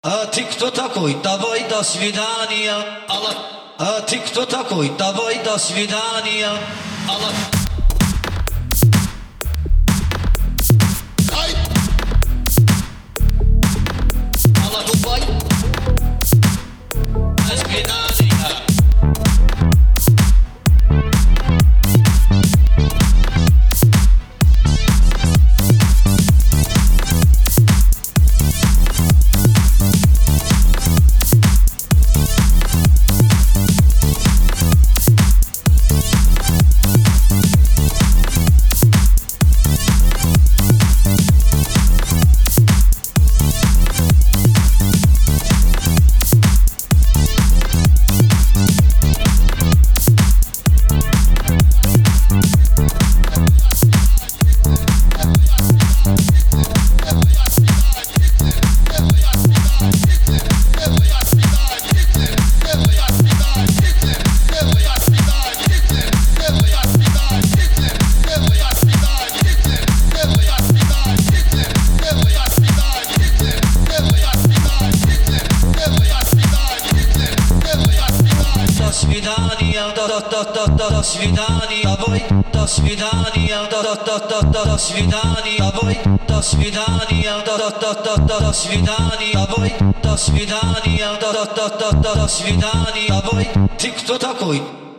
А ты кто такой? Давай до свидания. Аллах. А ты кто такой? Давай до свидания. Аллах. Ай! Аллах, Дубай. До свидания. До свидания, до свидания, давай, до свидания, до свидания, давай, до свидания, до свидания, давай, до свидания, до свидания, давай. Ты кто такой?